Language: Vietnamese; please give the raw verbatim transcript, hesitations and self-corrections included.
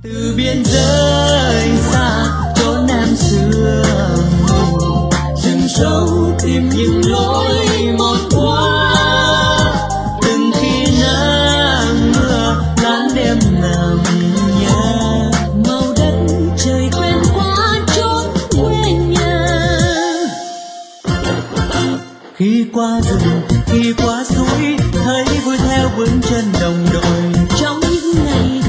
Từ biên giới xa chốn em xưa rừng sâu tìm những lối một qua, từng khi nắng mưa láng đêm nằm nhớ màu đất trời quen quá chốn quê nhà. Khi qua rừng khi qua suối thấy vui theo bước chân đồng đội, trong những ngày